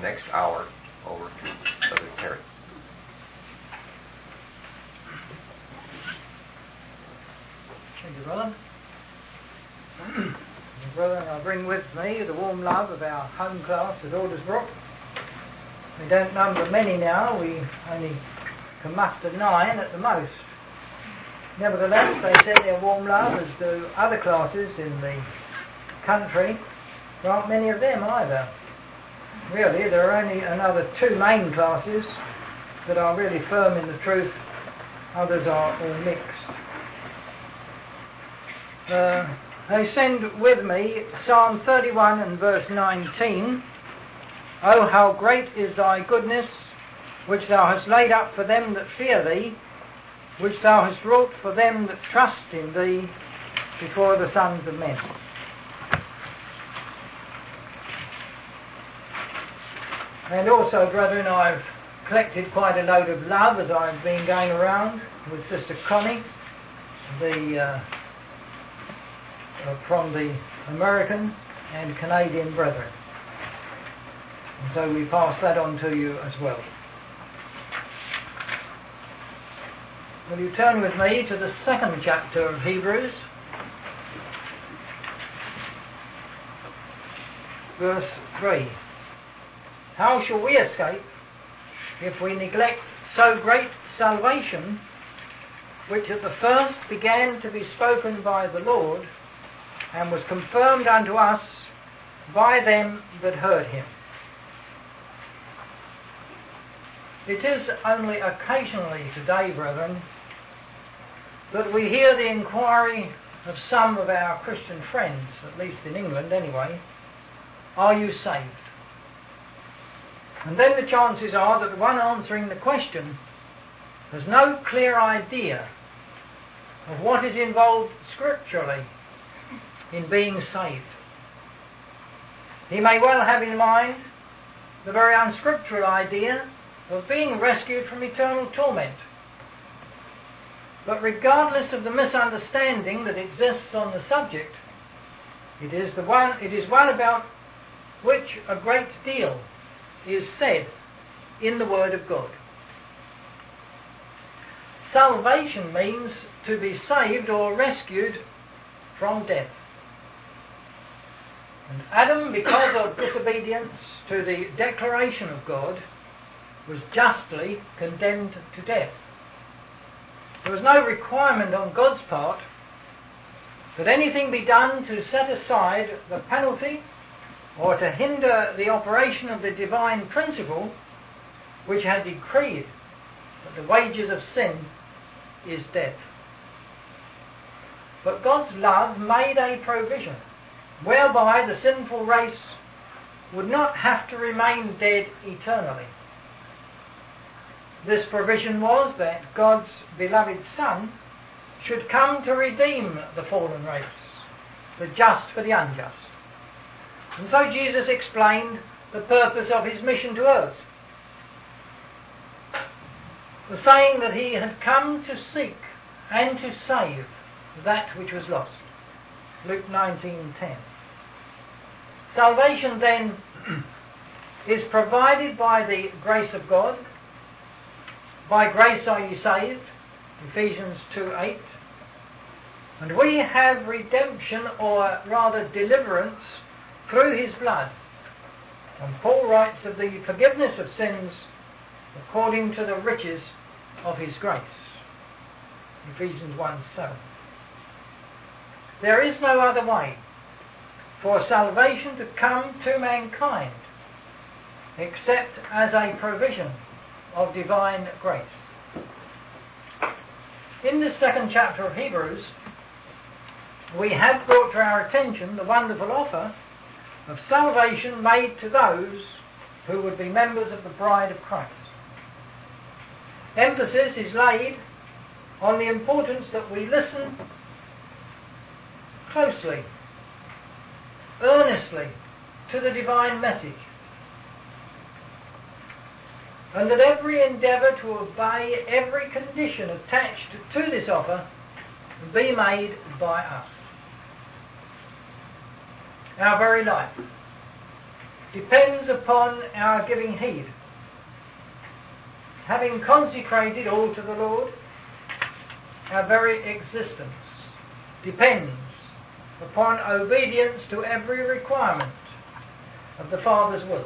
next hour over to Brother Terry. Thank you, brother. Brethren, I bring with me the warm love of our home class at Aldersbrook. We don't number many now, we only can muster 9 at the most. Nevertheless, they send their warm love as do other classes in the country. There aren't many of them either. Really, there are only another 2 main classes that are really firm in the truth. Others are all mixed. They send with me Psalm 31 and verse 19. Oh, how great is thy goodness, which thou hast laid up for them that fear thee, which thou hast wrought for them that trust in thee before the sons of men. And also, brethren, I've collected quite a load of love as I've been going around with Sister Connie, from the American and Canadian brethren. And so we pass that on to you as well. Will you turn with me to the 2nd chapter of Hebrews, verse 3. How shall we escape if we neglect so great salvation, which at the first began to be spoken by the Lord, and was confirmed unto us by them that heard him? It is only occasionally today, brethren, that we hear the inquiry of some of our Christian friends, at least in England anyway, are you saved? And then the chances are that the one answering the question has no clear idea of what is involved scripturally in being saved. He may well have in mind the very unscriptural idea of being rescued from eternal torment. But regardless of the misunderstanding that exists on the subject, it is one about which a great deal is said in the Word of God. Salvation means to be saved or rescued from death. And Adam, because of disobedience to the declaration of God, was justly condemned to death. There was no requirement on God's part that anything be done to set aside the penalty or to hinder the operation of the divine principle which had decreed that the wages of sin is death. But God's love made a provision whereby the sinful race would not have to remain dead eternally. This provision was that God's beloved Son should come to redeem the fallen race, the just for the unjust. And so Jesus explained the purpose of his mission to earth, the saying that he had come to seek and to save that which was lost. Luke 19:10. Salvation then is provided by the grace of God. By grace are ye saved, Ephesians 2:8. And we have redemption, or rather deliverance, through his blood. And Paul writes of the forgiveness of sins according to the riches of his grace, Ephesians 1:7. There is no other way for salvation to come to mankind except as a provision of divine grace. In this 2nd chapter of Hebrews, we have brought to our attention the wonderful offer of salvation made to those who would be members of the bride of Christ. Emphasis is laid on the importance that we listen closely, earnestly to the divine message, and that every endeavour to obey every condition attached to this offer be made by us. Our very life, depends upon our giving heed. Having consecrated all to the Lord, our very existence depends upon obedience to every requirement of the Father's will.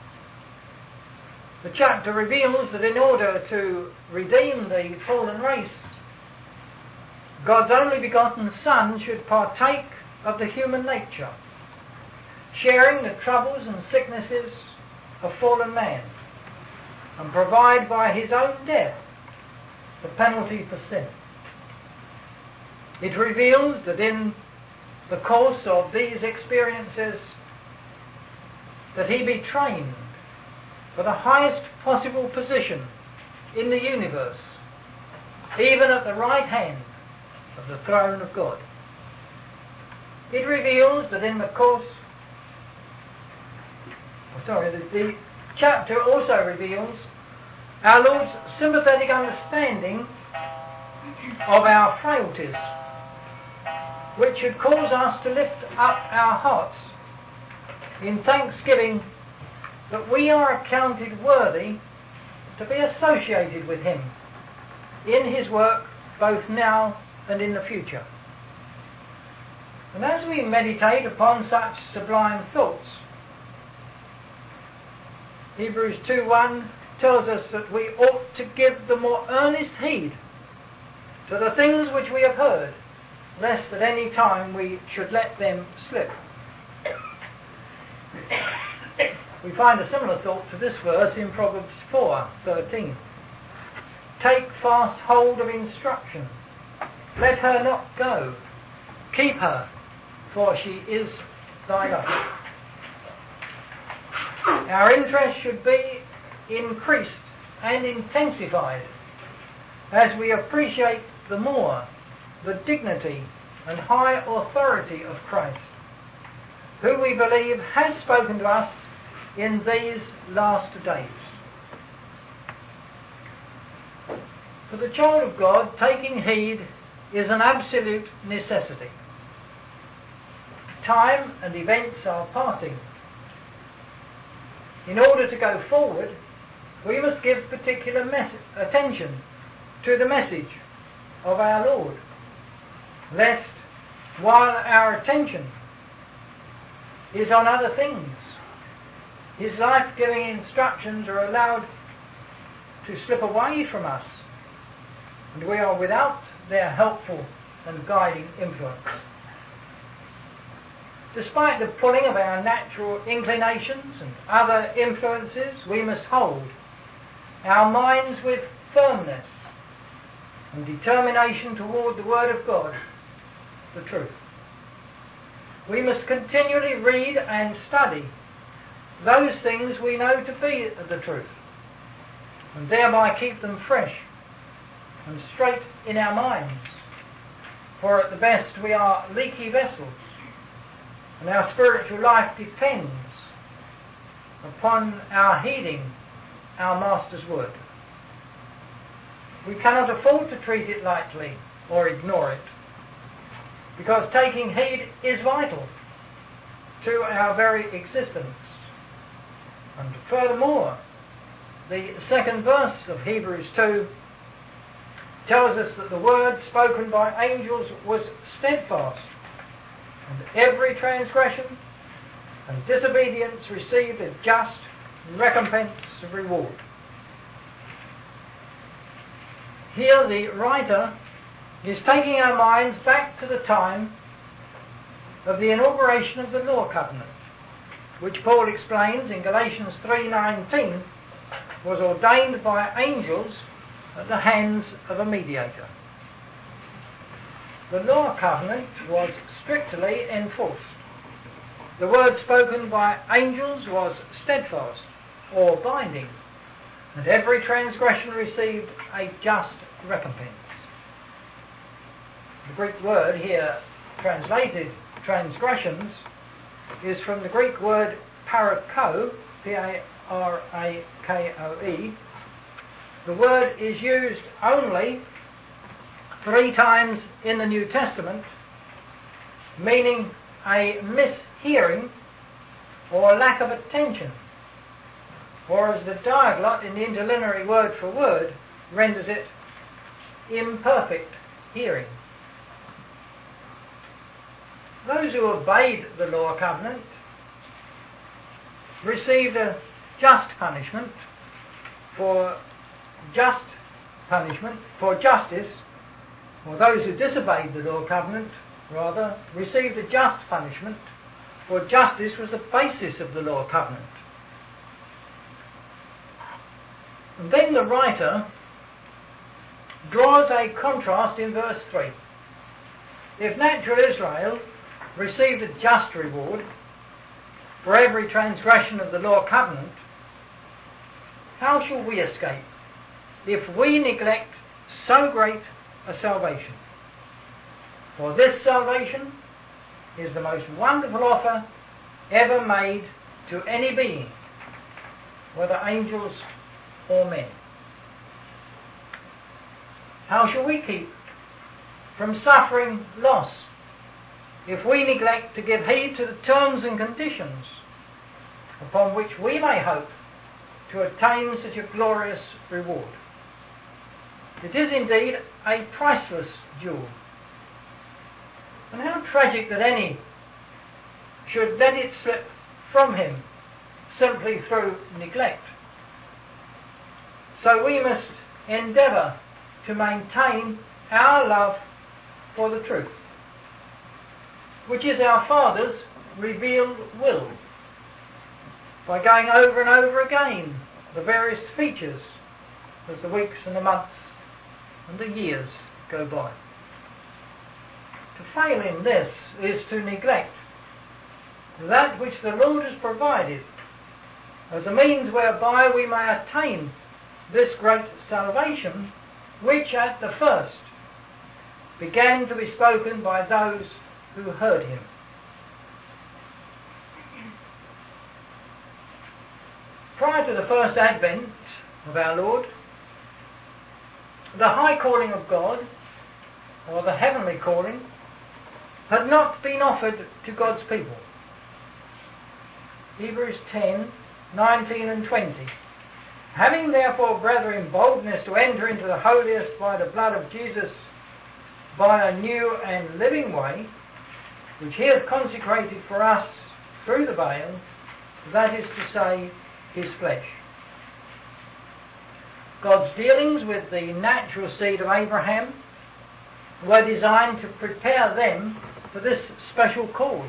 The chapter reveals that in order to redeem the fallen race, God's only begotten Son should partake of the human nature, sharing the troubles and sicknesses of fallen man, and provide by his own death the penalty for sin. It reveals that in the course of these experiences that he be trained for the highest possible position in the universe, even at the right hand of the throne of God. It reveals that in the course the chapter also reveals our Lord's sympathetic understanding of our frailties, which should cause us to lift up our hearts in thanksgiving that we are accounted worthy to be associated with Him in His work both now and in the future. And as we meditate upon such sublime thoughts, Hebrews 2:1 tells us that we ought to give the more earnest heed to the things which we have heard, lest at any time we should let them slip. We find a similar thought to this verse in Proverbs 4:13. Take fast hold of instruction. Let her not go. Keep her, for she is thy life. Our interest should be increased and intensified as we appreciate the more the dignity and high authority of Christ, who we believe has spoken to us in these last days. For the child of God, taking heed is an absolute necessity. Time and events are passing. In order to go forward, we must give particular attention to the message of our Lord, lest while our attention is on other things, His life-giving instructions are allowed to slip away from us, and we are without their helpful and guiding influence. Despite the pulling of our natural inclinations and other influences, we must hold our minds with firmness and determination toward the Word of God, the truth. We must continually read and study those things we know to be the truth, and thereby keep them fresh and straight in our minds, for at the best we are leaky vessels, and our spiritual life depends upon our heeding our Master's word. We cannot afford to treat it lightly or ignore it, because taking heed is vital to our very existence. And furthermore, the second verse of Hebrews 2 tells us that the word spoken by angels was steadfast, and every transgression and disobedience received a just recompense of reward. Here the writer is taking our minds back to the time of the inauguration of the law covenant, which Paul explains in Galatians 3:19 was ordained by angels at the hands of a mediator. The law covenant was strictly enforced. The word spoken by angels was steadfast or binding, and every transgression received a just recompense. The Greek word here translated transgressions is from the Greek word parako, P-A-R-A-K-O-E. The word is used only 3 times in the New Testament, meaning a mishearing or lack of attention, or as the Diaglott in the interlineary word for word renders it, imperfect hearing. Those who obeyed the law covenant received a just punishment for justice, or those who disobeyed the law covenant, rather, received a just punishment, for justice was the basis of the law covenant. And then the writer draws a contrast in verse 3. If natural Israel received a just reward for every transgression of the law covenant, how shall we escape if we neglect so great a salvation? For this salvation is the most wonderful offer ever made to any being, whether angels or men. How shall we keep from suffering loss if we neglect to give heed to the terms and conditions upon which we may hope to attain such a glorious reward? It is indeed a priceless jewel. And how tragic that any should let it slip from him simply through neglect. So we must endeavour to maintain our love for the truth, which is our Father's revealed will, by going over and over again the various features as the weeks and the months and the years go by. To fail in this is to neglect that which the Lord has provided as a means whereby we may attain this great salvation, which at the first began to be spoken by those who heard him. Prior to the first advent of our Lord, the high calling of God, or the heavenly calling, had not been offered to God's people. Hebrews 10, 19 and 20. Having therefore, brethren, boldness to enter into the holiest by the blood of Jesus, by a new and living way, which he hath consecrated for us through the veil, that is to say, his flesh. God's dealings with the natural seed of Abraham were designed to prepare them for this special call.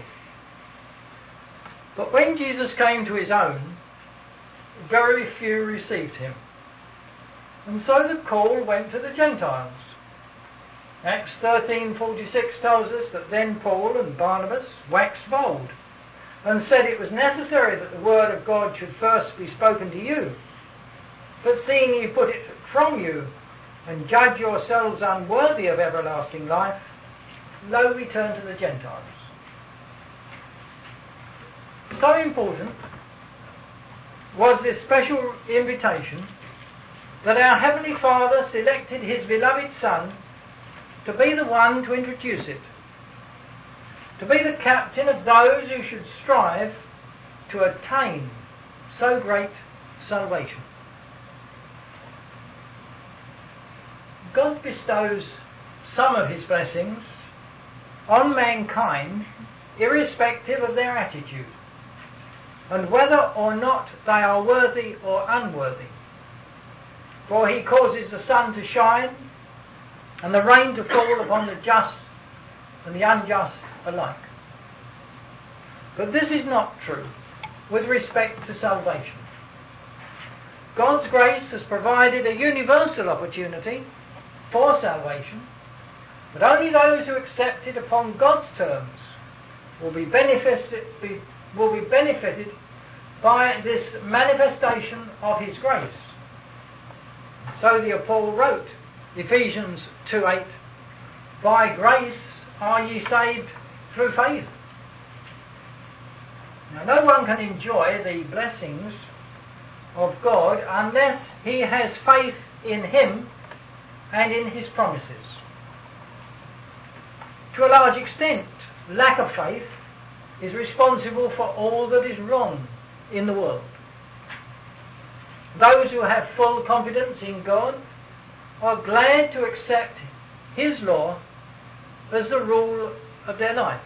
But when Jesus came to his own, very few received him. And so the call went to the Gentiles. Acts 13:46 tells us that then Paul and Barnabas waxed bold and said it was necessary that the word of God should first be spoken to you. But seeing you put it from you and judge yourselves unworthy of everlasting life, lo, we turn to the Gentiles. So important was this special invitation that our Heavenly Father selected his beloved Son to be the one to introduce it, to be the captain of those who should strive to attain so great salvation. God bestows some of his blessings on mankind irrespective of their attitude, and whether or not they are worthy or unworthy. For he causes the sun to shine and the rain to fall upon the just and the unjust alike. But this is not true with respect to salvation. God's grace has provided a universal opportunity for salvation, but only those who accept it upon God's terms will be benefited by this manifestation of his grace. So the Apostle wrote, Ephesians 2:8, by grace are ye saved through faith. Now, no one can enjoy the blessings of God unless he has faith in him and in his promises. To a large extent, lack of faith is responsible for all that is wrong in the world. Those who have full confidence in God are glad to accept His law as the rule of their lives.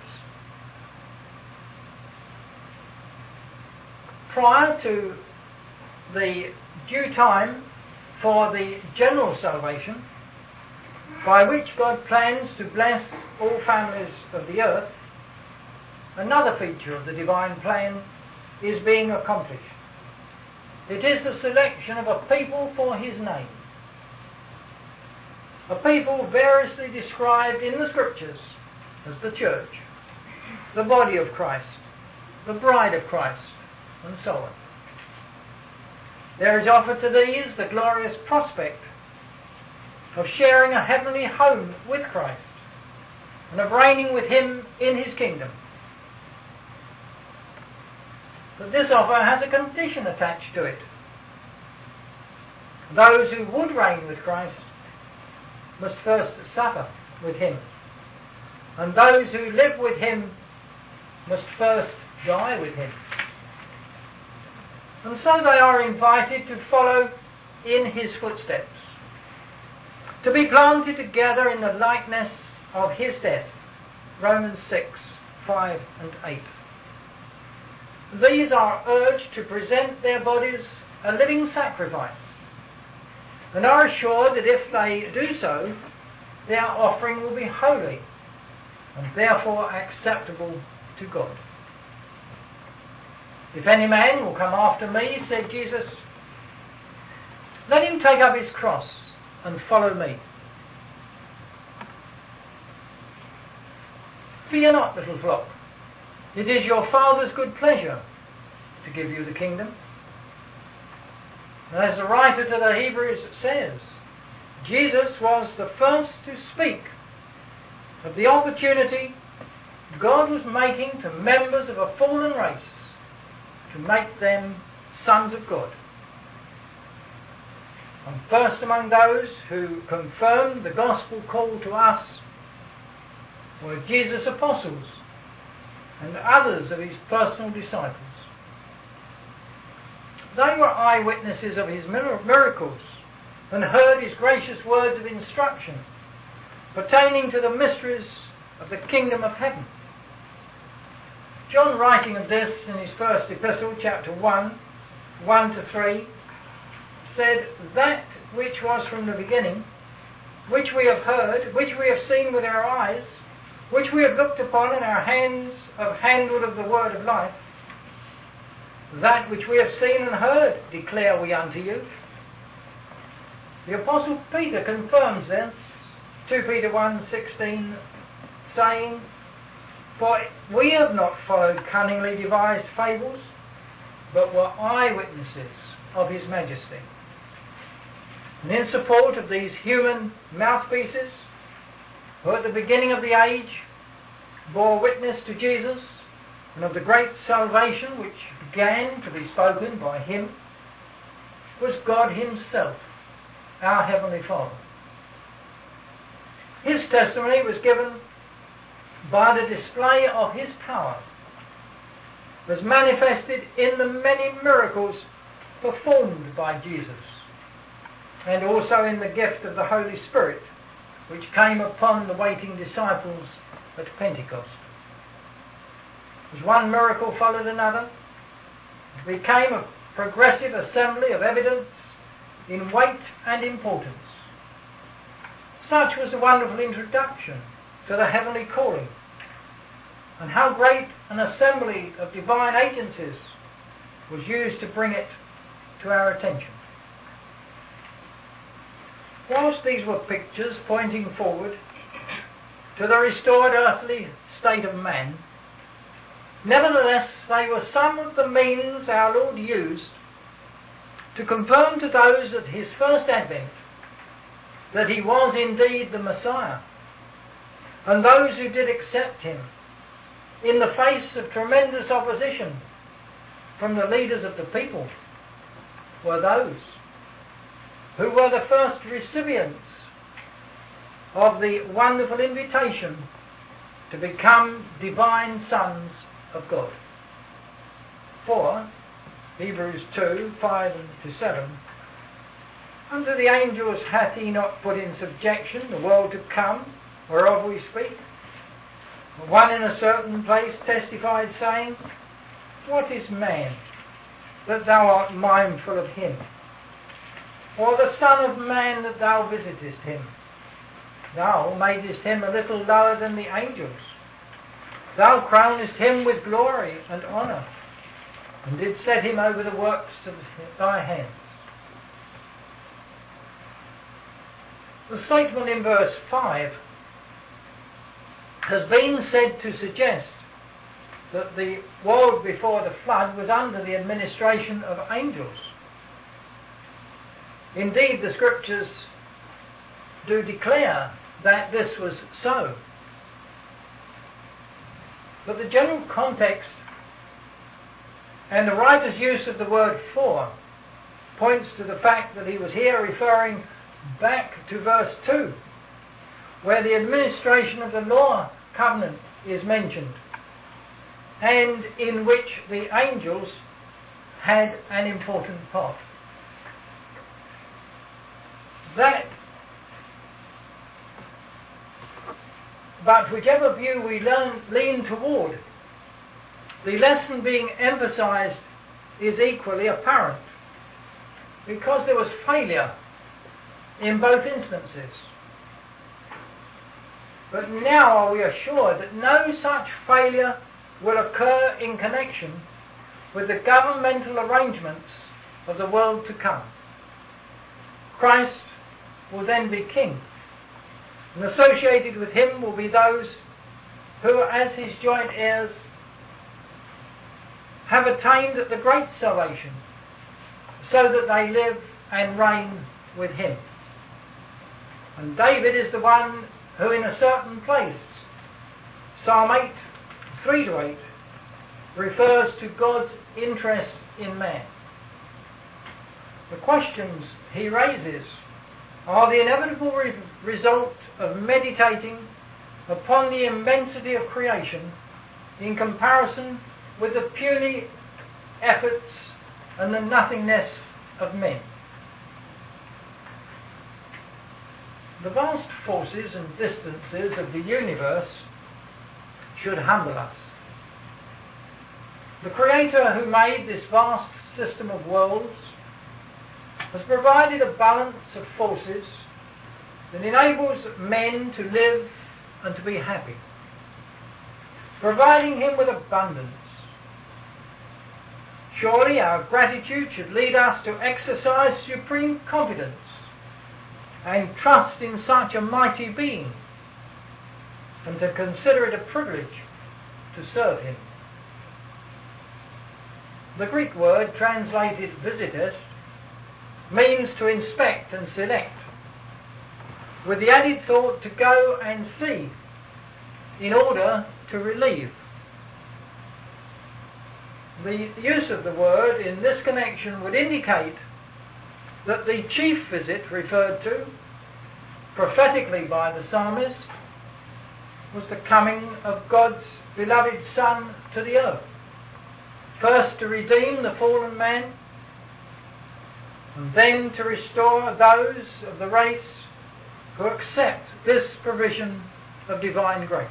Prior to the due time for the general salvation, by which God plans to bless all families of the earth, another feature of the divine plan is being accomplished. It is the selection of a people for His name. A people variously described in the Scriptures as the church, the body of Christ, the bride of Christ, and so on. There is offered to these the glorious prospect of sharing a heavenly home with Christ and of reigning with Him in His kingdom. But this offer has a condition attached to it. Those who would reign with Christ must first suffer with Him, and those who live with Him must first die with Him. And so they are invited to follow in His footsteps, to be planted together in the likeness of His death. Romans 6, 5 and 8. These are urged to present their bodies a living sacrifice, and are assured that if they do so, their offering will be holy and therefore acceptable to God. If any man will come after me, said Jesus, let him take up his cross and follow me. Fear not, little flock. It is your Father's good pleasure to give you the kingdom. And as the writer to the Hebrews says, Jesus was the first to speak of the opportunity God was making to members of a fallen race to make them sons of God. And first among those who confirmed the gospel call to us were Jesus' apostles and others of His personal disciples. They were eyewitnesses of His miracles and heard His gracious words of instruction pertaining to the mysteries of the kingdom of heaven. John, writing of this in his first epistle, chapter 1, 1-3, said, that which was from the beginning, which we have heard, which we have seen with our eyes, which we have looked upon, and our hands have handled of the word of life, that which we have seen and heard declare we unto you. The Apostle Peter confirms this, 2 Peter 1:16, saying, for we have not followed cunningly devised fables, but were eyewitnesses of His majesty. And in support of these human mouthpieces, who at the beginning of the age bore witness to Jesus and of the great salvation which began to be spoken by Him, was God Himself, our Heavenly Father. His testimony was given by the display of His power, was manifested in the many miracles performed by Jesus, and also in the gift of the Holy Spirit, which came upon the waiting disciples at Pentecost. As one miracle followed another, it became a progressive assembly of evidence in weight and importance. Such was the wonderful introduction to the heavenly calling, and how great an assembly of divine agencies was used to bring it to our attention. Whilst these were pictures pointing forward to the restored earthly state of man, nevertheless they were some of the means our Lord used to confirm to those at His first advent that He was indeed the Messiah, and those who did accept Him in the face of tremendous opposition from the leaders of the people were those who were the first recipients of the wonderful invitation to become divine sons of God. For, Hebrews 2, 5-7, unto the angels hath he not put in subjection the world to come, whereof we speak. One in a certain place testified, saying, What is man, that thou art mindful of him? Or the Son of Man, that thou visitest him? Thou madest him a little lower than the angels. Thou crownest him with glory and honour, and didst set him over the works of thy hands. The statement in verse 5 has been said to suggest that the world before the flood was under the administration of angels. Indeed, the Scriptures do declare that this was so. But the general context and the writer's use of the word for points to the fact that he was here referring back to verse 2, where the administration of the law covenant is mentioned, and in which the angels had an important part. But whichever view we lean toward, the lesson being emphasized is equally apparent, because there was failure in both instances. But now are we assured that no such failure will occur in connection with the governmental arrangements of the world to come. Christ will then be king, and associated with him will be those who, as his joint heirs, have attained the great salvation, so that they live and reign with him. And David is the one who in a certain place, Psalm 8, 3-8, refers to God's interest in man. The questions he raises are the inevitable result of meditating upon the immensity of creation in comparison with the puny efforts and the nothingness of men. The vast forces and distances of the universe should humble us. The Creator who made this vast system of worlds has provided a balance of forces that enables men to live and to be happy, providing him with abundance. Surely our gratitude should lead us to exercise supreme confidence and trust in such a mighty being, and to consider it a privilege to serve him. The Greek word translated visitest means to inspect and select, with the added thought to go and see in order to relieve. The use of the word in this connection would indicate that the chief visit referred to prophetically by the psalmist was the coming of God's beloved Son to the earth, first to redeem the fallen man, and then to restore those of the race who accept this provision of divine grace.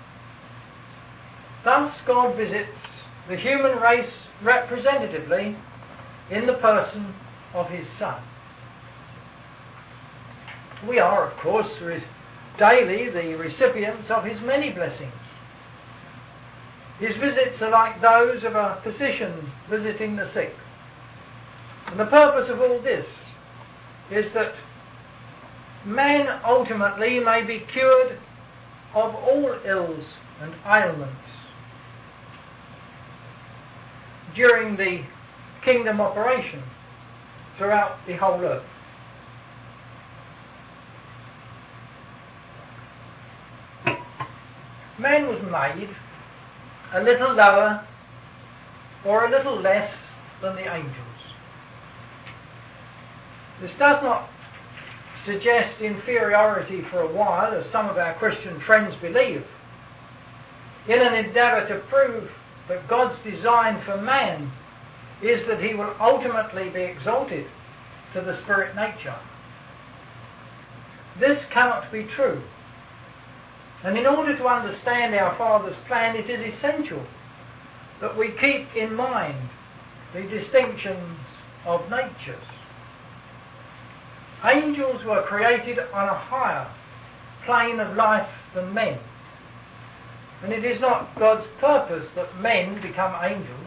Thus God visits the human race representatively in the person of his Son. We are, of course, daily the recipients of his many blessings. His visits are like those of a physician visiting the sick. And the purpose of all this is that man ultimately may be cured of all ills and ailments during the kingdom operation throughout the whole earth. Man was made a little lower or a little less than the angels. This does not suggest inferiority for a while, as some of our Christian friends believe, in an endeavour to prove that God's design for man is that he will ultimately be exalted to the spirit nature. This cannot be true. And in order to understand our Father's plan, it is essential that we keep in mind the distinctions of natures. Angels were created on a higher plane of life than men. And it is not God's purpose that men become angels.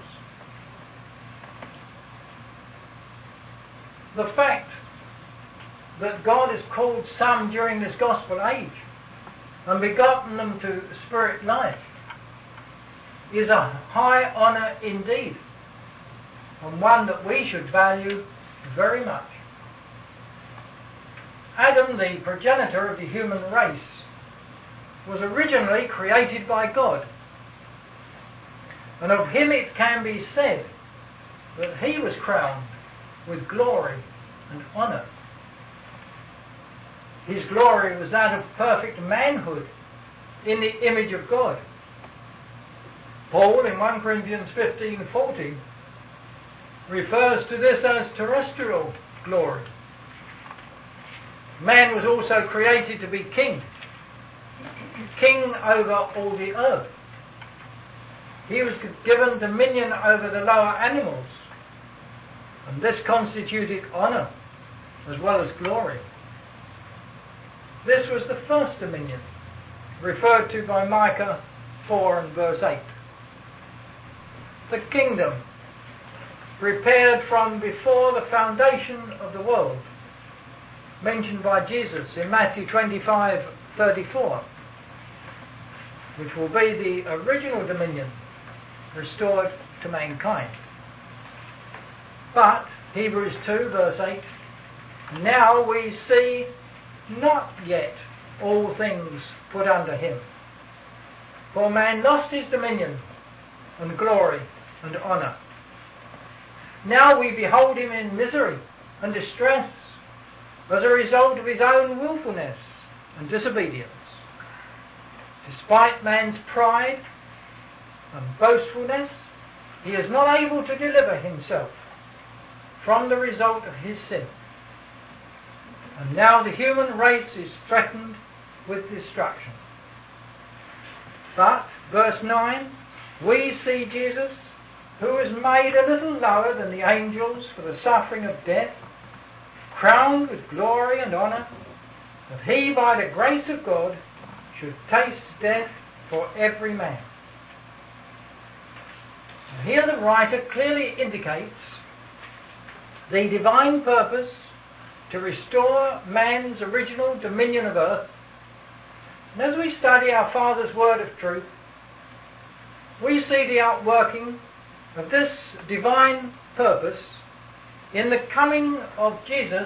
The fact that God has called some during this gospel age and begotten them to spirit life is a high honour indeed, and one that we should value very much. Adam, the progenitor of the human race, was originally created by God, and of him it can be said that he was crowned with glory and honour. His glory was that of perfect manhood in the image of God. Paul in 1 Corinthians 15:40 refers to this as terrestrial glory. Man was also created to be king over all the earth. He was given dominion over the lower animals, and this constituted honour as well as glory. This was the first dominion, referred to by Micah 4 and verse 8. The kingdom, prepared from before the foundation of the world, mentioned by Jesus in Matthew 25:34, which will be the original dominion restored to mankind. But, Hebrews 2 verse 8, now we see not yet all things put under him. For man lost his dominion and glory and honour. Now we behold him in misery and distress as a result of his own willfulness and disobedience. Despite man's pride and boastfulness, he is not able to deliver himself from the result of his sin. And now the human race is threatened with destruction. But, verse 9, we see Jesus, who was made a little lower than the angels for the suffering of death, crowned with glory and honour, that he, by the grace of God, should taste death for every man. And here the writer clearly indicates the divine purpose to restore man's original dominion of earth. And as we study our Father's word of truth, we see the outworking of this divine purpose in the coming of Jesus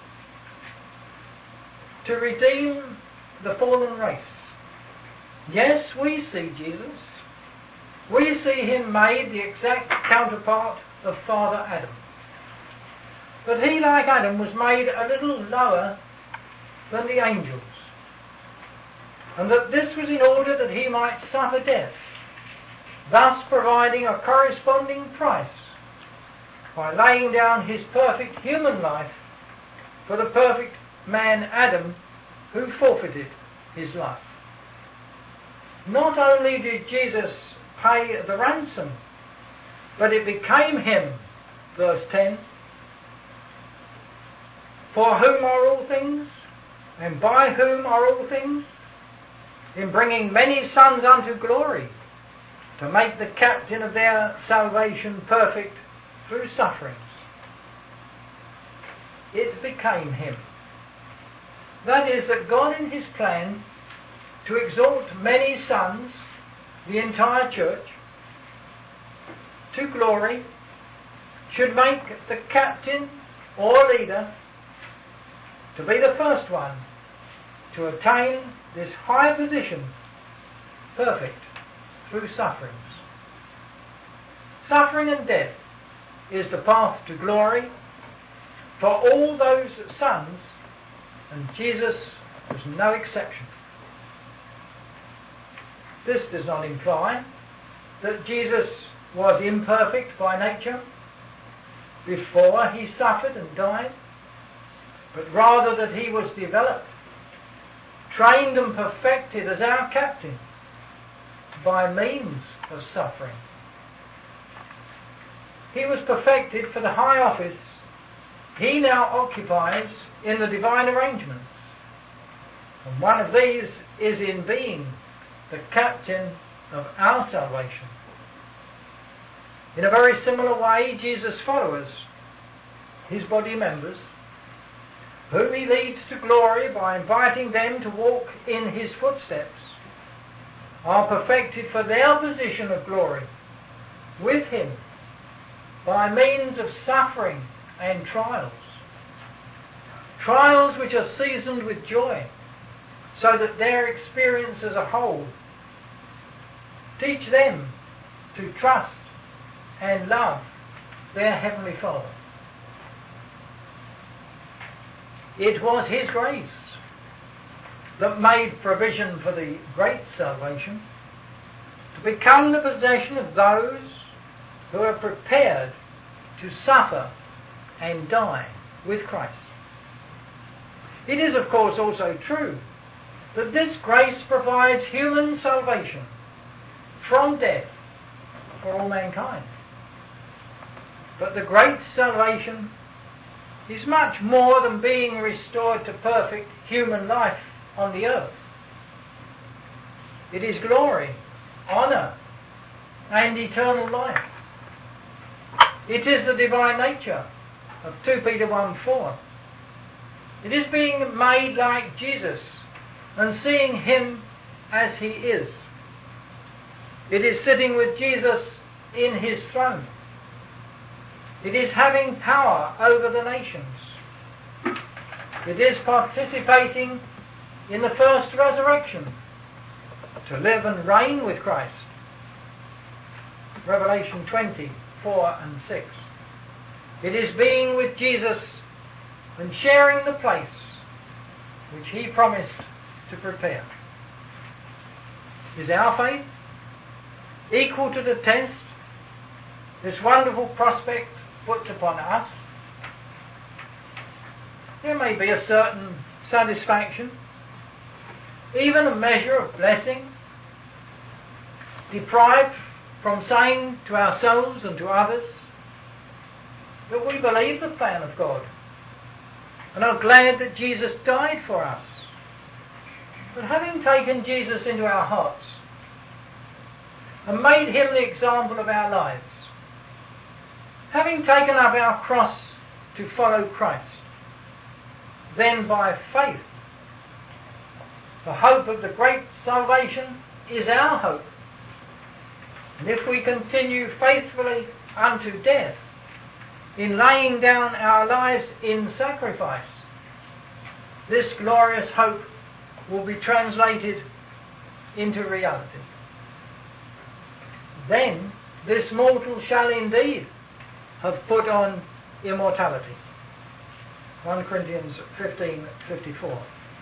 to redeem the fallen race. Yes, we see Jesus. We see him made the exact counterpart of Father Adam. But he, like Adam, was made a little lower than the angels. And that this was in order that he might suffer death, thus providing a corresponding price by laying down his perfect human life for the perfect man Adam, who forfeited his life. Not only did Jesus pay the ransom, but it became him, verse 10, for whom are all things, and by whom are all things, in bringing many sons unto glory, to make the captain of their salvation perfect through sufferings. It became him. That is, that God in his plan to exalt many sons, the entire church, to glory, should make the captain or leader to be the first one to attain this high position, perfect through sufferings. Suffering and death is the path to glory for all those sons, and Jesus was no exception. This does not imply that Jesus was imperfect by nature before he suffered and died, but rather that he was developed, trained and perfected as our captain by means of suffering. He was perfected for the high office he now occupies in the divine arrangements, and one of these is in being the captain of our salvation. In a very similar way, Jesus' followers, his body members, whom he leads to glory by inviting them to walk in his footsteps, are perfected for their position of glory with him by means of suffering and trials. Trials which are seasoned with joy, so that their experience as a whole teach them to trust and love their Heavenly Father. It was his grace that made provision for the great salvation to become the possession of those who are prepared to suffer and die with Christ. It is, of course, also true that this grace provides human salvation from death for all mankind. But the great salvation is much more than being restored to perfect human life on the earth. It is glory, honour, and eternal life. It is the divine nature of 2 Peter 1:4. It is being made like Jesus and seeing him as he is. It is sitting with Jesus in his throne. It is having power over the nations. It is participating in the first resurrection, to live and reign with Christ. Revelation 20:4-6. It is being with Jesus and sharing the place which he promised to prepare. Is our faith equal to the test this wonderful prospect puts upon us? There may be a certain satisfaction, even a measure of blessing, deprived from saying to ourselves and to others that we believe the plan of God and are glad that Jesus died for us. But having taken Jesus into our hearts and made him the example of our lives, having taken up our cross to follow Christ, then by faith, the hope of the great salvation is our hope. And if we continue faithfully unto death, in laying down our lives in sacrifice, this glorious hope will be translated into reality. Then this mortal shall indeed have put on immortality. 1 Corinthians 15:54.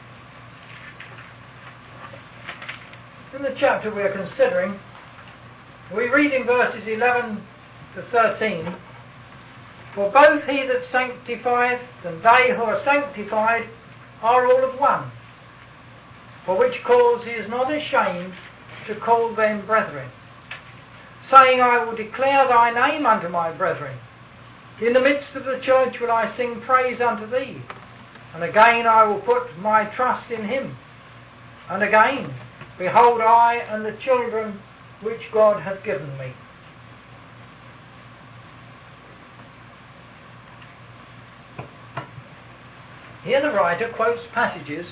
In the chapter we are considering, we read in verses 11-13, "For both he that sanctifieth and they who are sanctified are all of one, for which cause he is not ashamed to call them brethren, saying, I will declare thy name unto my brethren. In the midst of the church will I sing praise unto thee. And again I will put my trust in him. And again, behold, I and the children which God hath given me." Here the writer quotes passages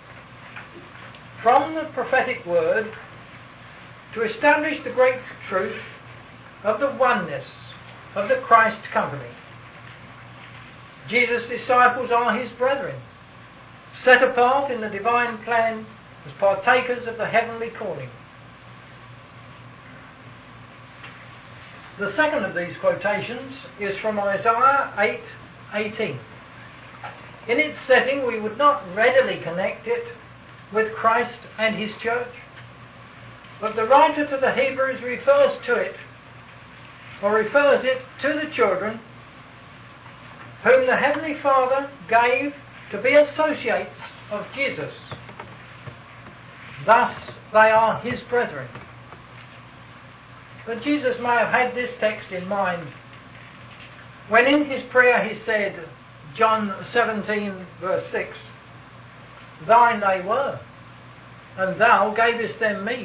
from the prophetic word to establish the great truth of the oneness of the Christ company. Jesus' disciples are his brethren, set apart in the divine plan as partakers of the heavenly calling. The second of these quotations is from Isaiah 8:18. In its setting, we would not readily connect it with Christ and his church. But the writer to the Hebrews refers to it, or refers it to the children whom the Heavenly Father gave to be associates of Jesus. Thus they are his brethren. But Jesus may have had this text in mind when in his prayer he said, John 17 verse 6, "Thine they were, and thou gavest them me."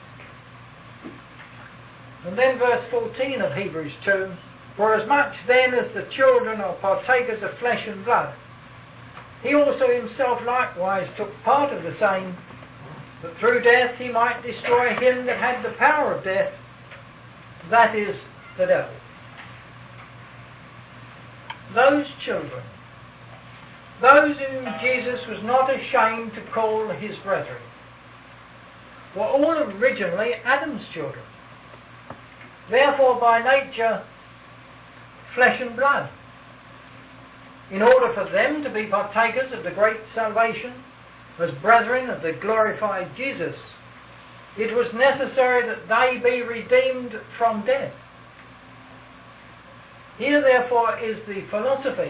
And then verse 14 of Hebrews 2, "For as much then as the children are partakers of flesh and blood, he also himself likewise took part of the same, that through death he might destroy him that had the power of death, that is, the devil." Those children, those whom Jesus was not ashamed to call his brethren, were all originally Adam's children, therefore by nature flesh and blood. In order for them to be partakers of the great salvation as brethren of the glorified Jesus, it was necessary that they be redeemed from death. Here therefore is the philosophy,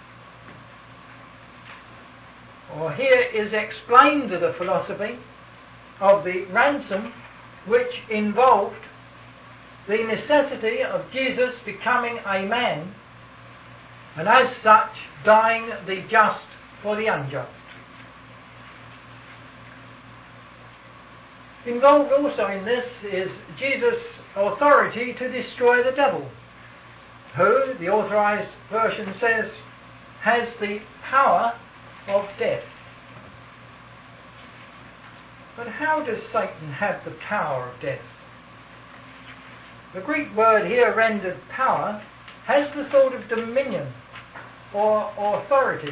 or here is explained the philosophy of the ransom, which involved the necessity of Jesus becoming a man, and as such dying the just for the unjust. Involved also in this is Jesus' authority to destroy the devil, who, the authorized version says, has the power of death. But how does Satan have the power of death? The Greek word here rendered power has the thought of dominion or authority.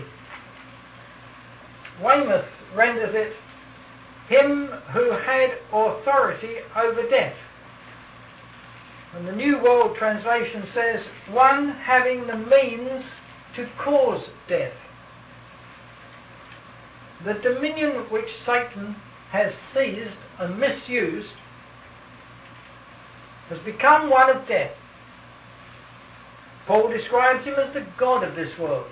Weymouth renders it him who had authority over death. And the New World Translation says one having the means to cause death. The dominion which Satan has seized and misused has become one of death. Paul describes him as the god of this world.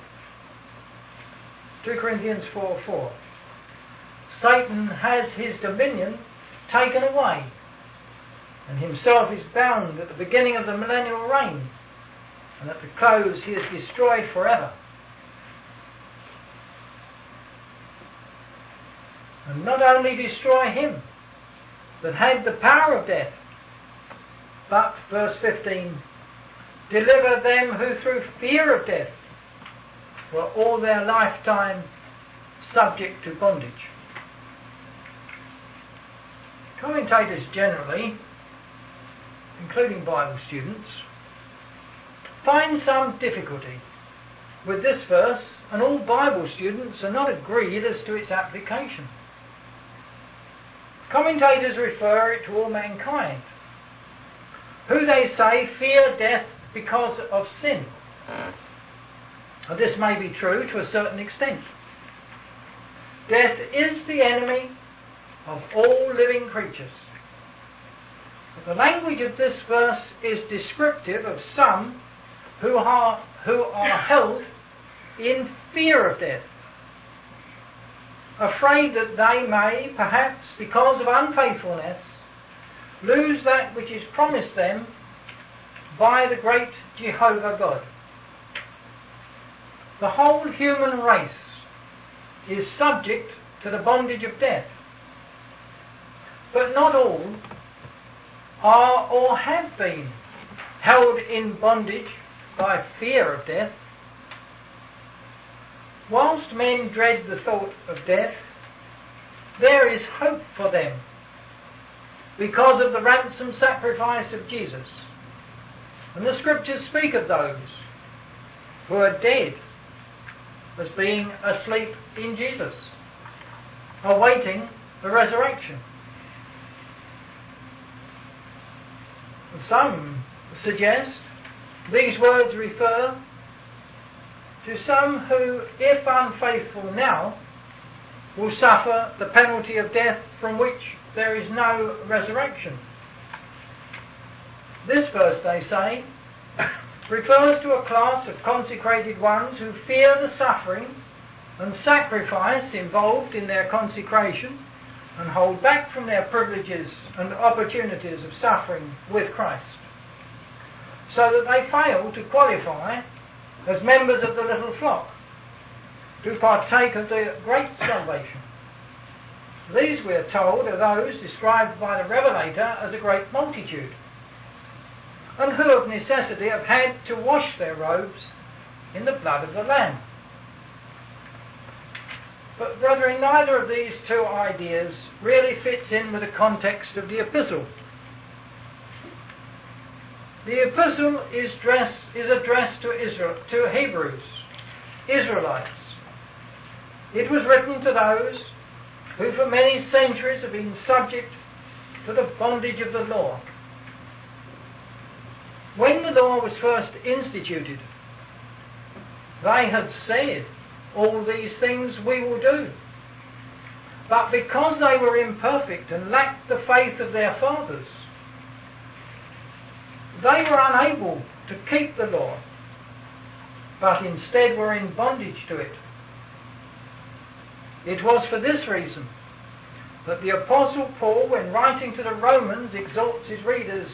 2 Corinthians 4:4. Satan has his dominion taken away, and himself is bound at the beginning of the millennial reign, and at the close he is destroyed forever. And not only destroy him that had the power of death, but, verse 15, deliver them who through fear of death were all their lifetime subject to bondage. Commentators generally, including Bible students, find some difficulty with this verse, and all Bible students are not agreed as to its application. Commentators refer it to all mankind, who they say fear death because of sin. Now, this may be true to a certain extent. Death is the enemy of all living creatures. But the language of this verse is descriptive of some who are held in fear of death, afraid that they may, perhaps because of unfaithfulness, lose that which is promised them by the great Jehovah God. The whole human race is subject to the bondage of death, but not all are or have been held in bondage by fear of death. Whilst men dread the thought of death, there is hope for them because of the ransom sacrifice of Jesus. And the Scriptures speak of those who are dead as being asleep in Jesus, awaiting the resurrection. And some suggest these words refer to some who, if unfaithful now, will suffer the penalty of death from which there is no resurrection. This verse, they say, refers to a class of consecrated ones who fear the suffering and sacrifice involved in their consecration and hold back from their privileges and opportunities of suffering with Christ, so that they fail to qualify as members of the little flock to partake of the great salvation. These, we are told, are those described by the Revelator as a great multitude, and who of necessity have had to wash their robes in the blood of the Lamb. But, brethren, neither of these two ideas really fits in with the context of the epistle. The epistle is addressed to Hebrews, Israelites. It was written to those who for many centuries have been subject to the bondage of the law. When the law was first instituted, they had said, "All these things we will do." But because they were imperfect and lacked the faith of their fathers, they were unable to keep the law, but instead were in bondage to it. It was for this reason that the Apostle Paul, when writing to the Romans, exhorts his readers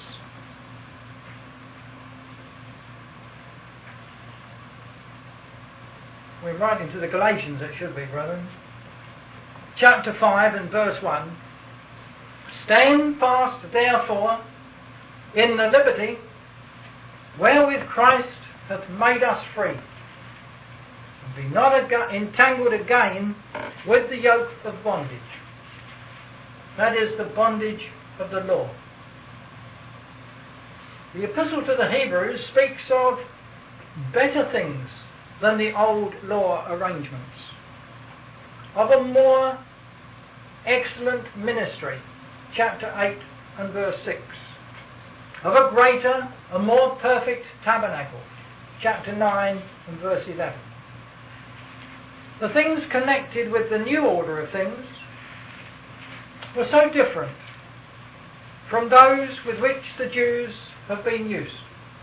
We're writing to the Galatians, it should be, brethren. Chapter 5 and verse 1. "Stand fast, therefore, in the liberty wherewith Christ hath made us free, and be not entangled again with the yoke of bondage." That is the bondage of the law. The Epistle to the Hebrews speaks of better things than the old law arrangements, of a more excellent ministry, chapter 8 and verse 6, of a greater, a more perfect tabernacle, chapter 9 and verse 11. The things connected with the new order of things were so different from those with which the Jews have been used.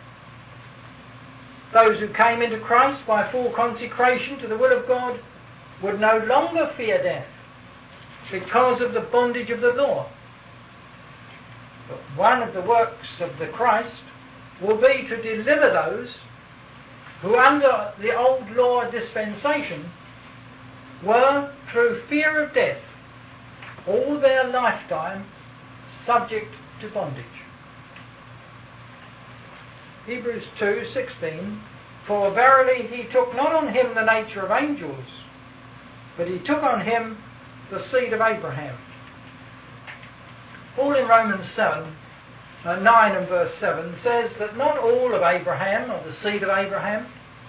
Those who came into Christ by full consecration to the will of God would no longer fear death because of the bondage of the law. But one of the works of the Christ will be to deliver those who under the old law dispensation were, through fear of death, all their lifetime subject to bondage. Hebrews 2:16, "For verily he took not on him the nature of angels, but he took on him the seed of Abraham." Paul in Romans 9 and verse 7 says that not all of Abraham are the seed of Abraham.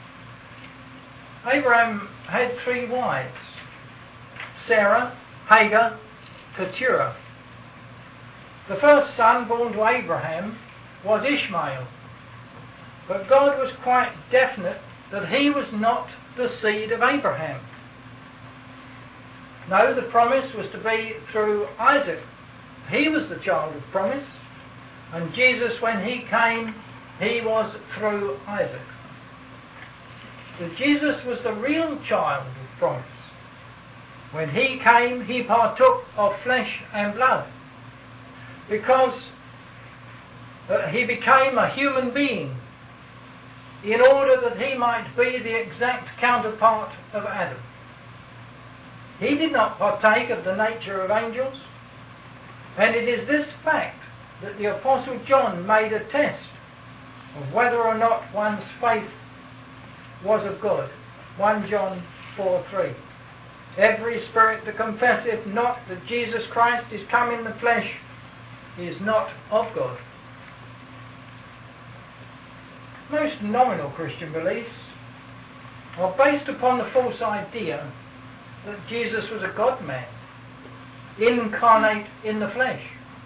Abraham had 3 wives: Sarah, Hagar, Keturah. The first son born to Abraham was Ishmael. But God was quite definite that he was not the seed of Abraham. No, the promise was to be through Isaac. He was the child of promise, and Jesus, when he came, he was through Isaac. But Jesus was the real child of promise. When he came, he partook of flesh and blood, because he became a human being in order that he might be the exact counterpart of Adam. He did not partake of the nature of angels, and it is this fact that the Apostle John made a test of whether or not one's faith was of God. 1 John 4:3. "Every spirit that confesseth not that Jesus Christ is come in the flesh is not of God." Most nominal Christian beliefs are based upon the false idea that Jesus was a God-man, incarnate in the flesh.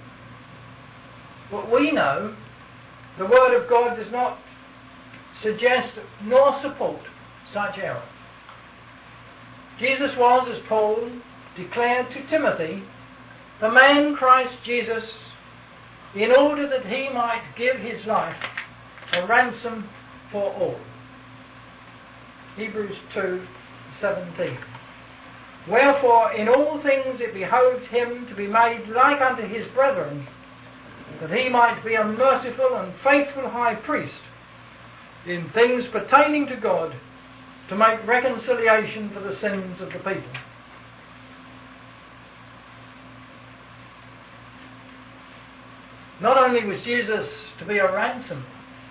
But we know the Word of God does not suggest nor support such error. Jesus was, as Paul declared to Timothy the man Christ Jesus, in order that he might give his life a ransom for all. Hebrews 2:17. Wherefore in all things it behoved him to be made like unto his brethren, that he might be a merciful and faithful high priest in things pertaining to God, to make reconciliation for the sins of the people. Not only was Jesus to be a ransom,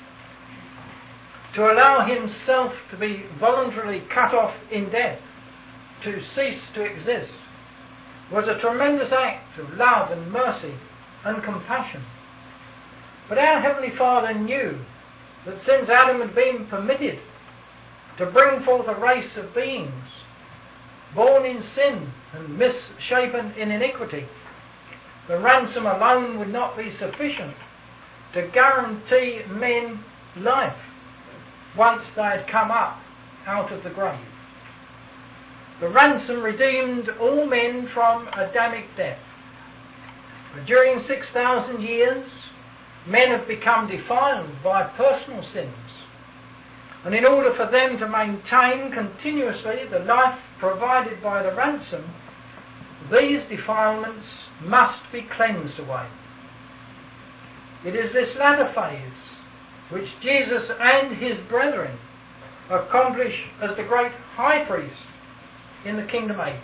to allow himself to be voluntarily cut off in death, to cease to exist, was a tremendous act of love and mercy and compassion. But our Heavenly Father knew that since Adam had been permitted to bring forth a race of beings born in sin and misshapen in iniquity, the ransom alone would not be sufficient to guarantee men life once they had come up out of the grave. The ransom redeemed all men from Adamic death. But during 6,000 years, men have become defiled by personal sins. And in order for them to maintain continuously the life provided by the ransom, these defilements must be cleansed away. It is this latter phase which Jesus and his brethren accomplish as the great high priest in the kingdom age.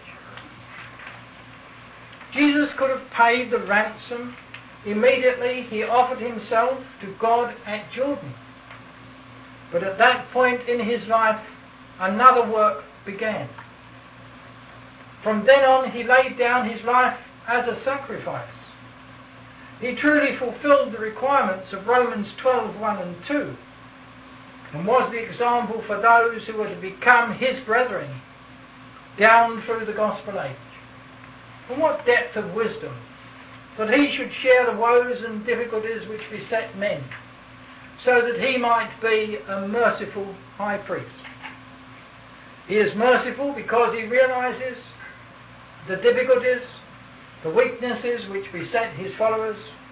Jesus could have paid the ransom immediately he offered himself to God at Jordan. But at that point in his life, another work began. From then on, he laid down his life as a sacrifice. He truly fulfilled the requirements of Romans 12:1 and 2, and was the example for those who were to become his brethren down through the gospel age. And what depth of wisdom that he should share the woes and difficulties which beset men, so that he might be a merciful high priest. He is merciful because he realizes the difficulties, the weaknesses which beset his followers,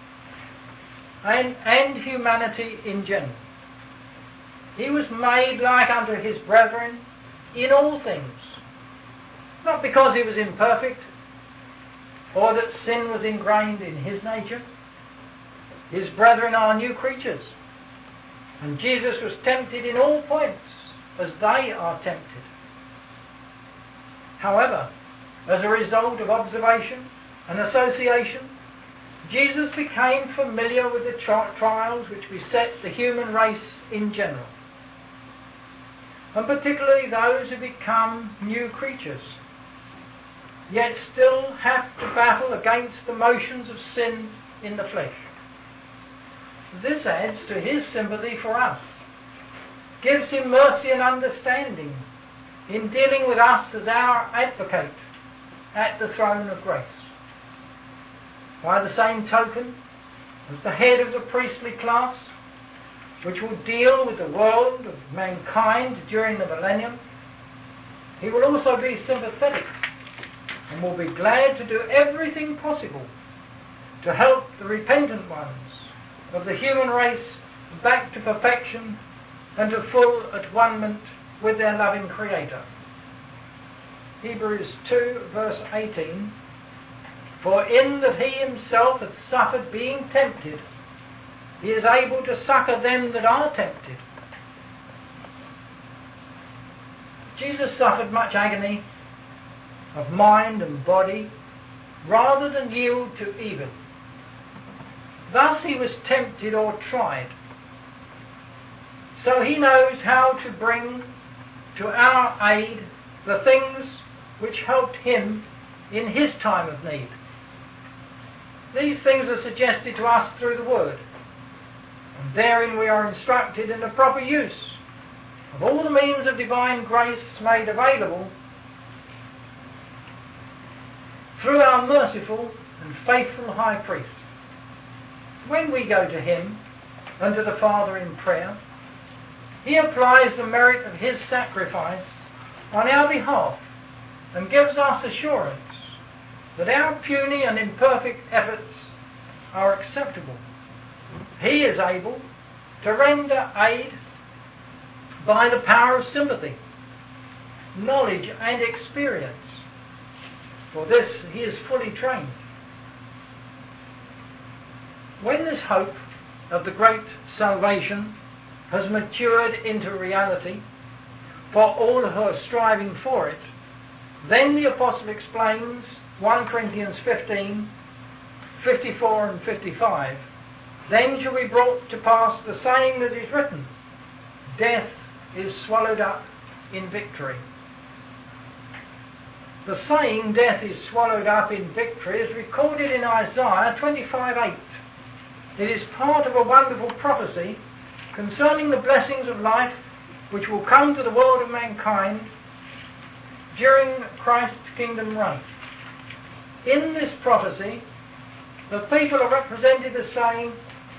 and humanity in general. He was made like unto his brethren in all things, not because he was imperfect, or that sin was ingrained in his nature. His brethren are new creatures, and Jesus was tempted in all points as they are tempted. However, as a result of observation and association, Jesus became familiar with the trials which beset the human race in general, and particularly those who become new creatures, yet still have to battle against the motions of sin in the flesh. This adds to his sympathy for us, gives him mercy and understanding in dealing with us as our advocate at the throne of grace. By the same token, as the head of the priestly class, which will deal with the world of mankind during the millennium, he will also be sympathetic and will be glad to do everything possible to help the repentant ones of the human race back to perfection and to full at-one-ment with their loving Creator. Hebrews 2:18, for in that he himself hath suffered being tempted, he is able to succour them that are tempted. Jesus suffered much agony of mind and body rather than yield to evil. Thus he was tempted or tried. So he knows how to bring to our aid the things which helped him in his time of need. These things are suggested to us through the Word, and therein we are instructed in the proper use of all the means of divine grace made available through our merciful and faithful High Priest. When we go to him and to the Father in prayer, he applies the merit of his sacrifice on our behalf and gives us assurance that our puny and imperfect efforts are acceptable. He is able to render aid by the power of sympathy, knowledge and experience. For this he is fully trained. When this hope of the great salvation has matured into reality for all who are striving for it, then the Apostle explains 1 Corinthians 15, 54 and 55, then shall be brought to pass the saying that is written, death is swallowed up in victory. The saying, death is swallowed up in victory, is recorded in Isaiah 25:8. It is part of a wonderful prophecy concerning the blessings of life which will come to the world of mankind during Christ's kingdom reign. In this prophecy, the people are represented as saying,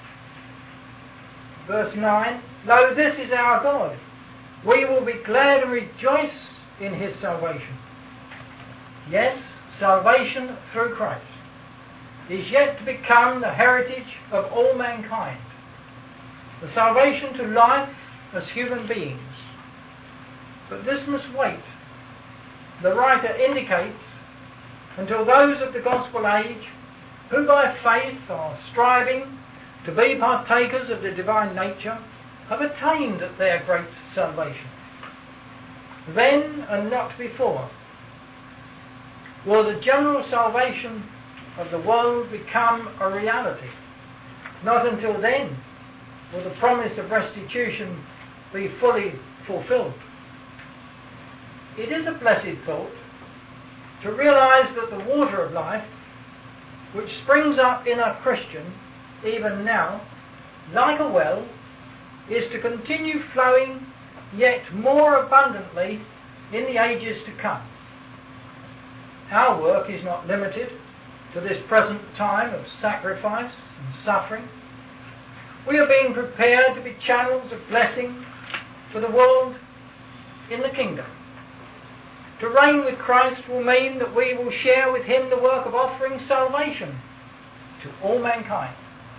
verse 9, lo, this is our God. We will be glad and rejoice in his salvation. Yes, salvation through Christ is yet to become the heritage of all mankind. The salvation to life as human beings. But this must wait. The writer indicates until those of the gospel age who by faith are striving to be partakers of the divine nature have attained their great salvation. Then and not before will the general salvation of the world become a reality. Not until then will the promise of restitution be fully fulfilled. It is a blessed thought to realize that the water of life, which springs up in a Christian even now, like a well, is to continue flowing yet more abundantly in the ages to come. Our work is not limited to this present time of sacrifice and suffering. We are being prepared to be channels of blessing for the world in the kingdom. To reign with Christ will mean that we will share with him the work of offering salvation to all mankind.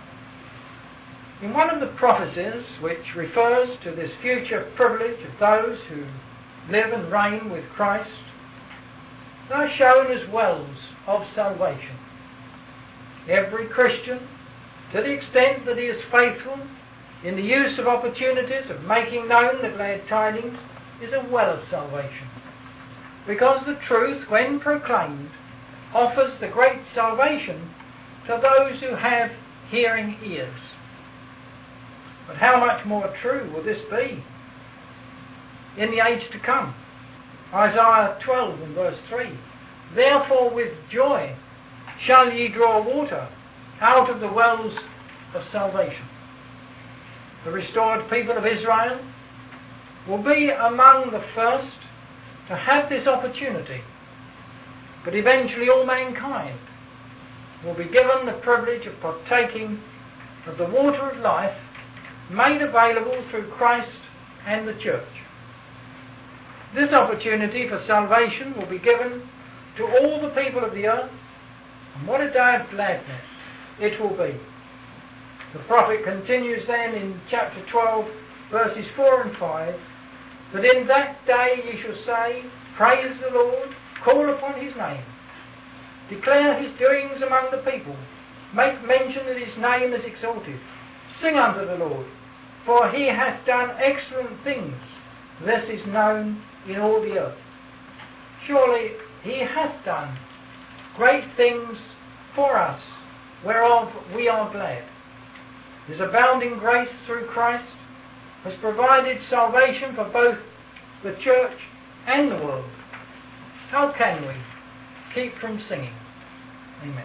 In one of the prophecies which refers to this future privilege of those who live and reign with Christ, they are shown as wells of salvation. Every Christian, to the extent that he is faithful in the use of opportunities of making known the glad tidings, is a well of salvation. Because the truth, when proclaimed, offers the great salvation to those who have hearing ears. But how much more true will this be in the age to come? Isaiah 12 and verse 3. Therefore with joy shall ye draw water out of the wells of salvation. The restored people of Israel will be among the first to have this opportunity, but eventually all mankind will be given the privilege of partaking of the water of life made available through Christ and the church. This opportunity for salvation will be given to all the people of the earth, and what a day of gladness it will be. The prophet continues then in chapter 12, verses 4 and 5, that in that day ye shall say, praise the Lord, call upon his name, declare his doings among the people, make mention that his name is exalted, sing unto the Lord, for he hath done excellent things, this is known in all the earth. Surely he hath done great things for us, whereof we are glad. His abounding grace through Christ has provided salvation for both the church and the world. How can we keep from singing? Amen.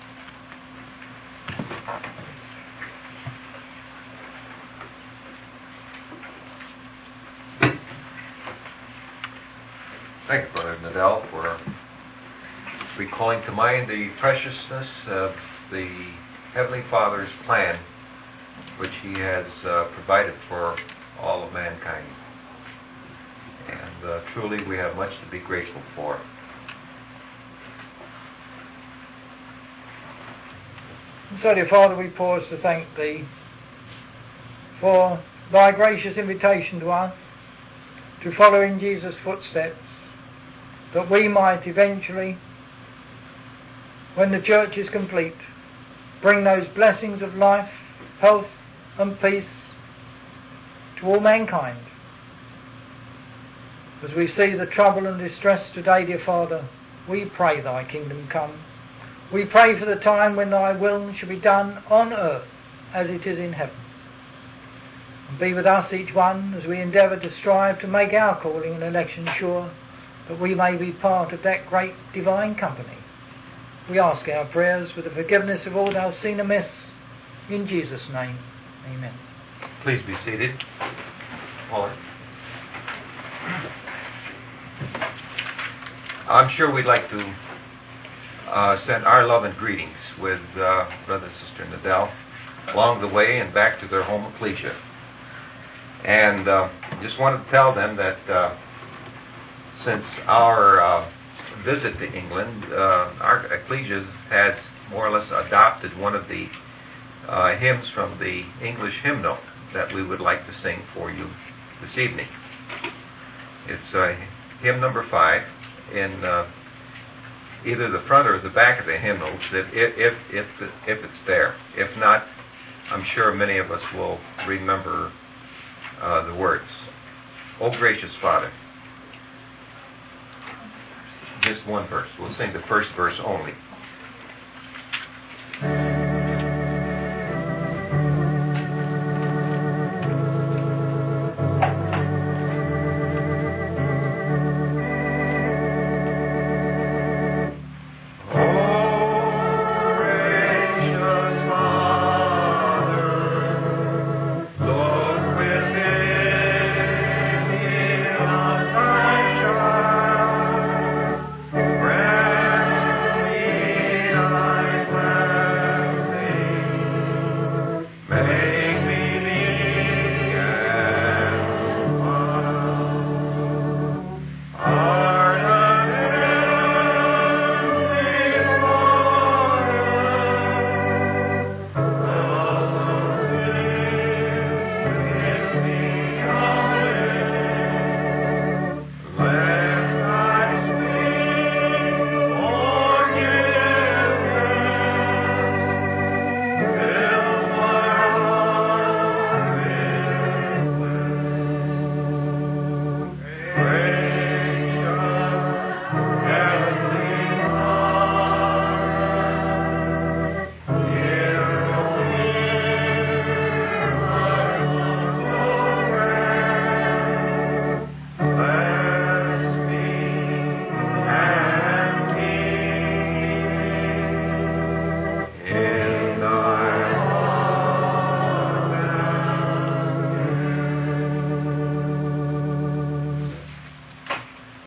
Thank you, Brother Nadell, for recalling to mind the preciousness of the Heavenly Father's plan which he has provided for all of mankind. And truly we have much to be grateful for. And so, dear Father, we pause to thank Thee for Thy gracious invitation to us to follow in Jesus' footsteps, that we might eventually, when the church is complete, bring those blessings of life, health and peace to all mankind. As we see the trouble and distress today, dear Father, we pray Thy kingdom come. We pray for the time when Thy will shall be done on earth as it is in heaven. And be with us each one as we endeavour to strive to make our calling and election sure, that we may be part of that great divine company. We ask our prayers with the forgiveness of all Thou hast seen amiss. In Jesus' name, amen. Please be seated. Paul. I'm sure we'd like to send our love and greetings with Brother and Sister Nadell along the way and back to their home ecclesia. And just wanted to tell them that since our visit to England, our ecclesia has more or less adopted one of the hymns from the English hymnal that we would like to sing for you this evening. It's hymn number 5 in either the front or the back of the hymnals, if it's there. If not, I'm sure many of us will remember the words. O gracious Father. Just one verse. We'll sing the first verse only.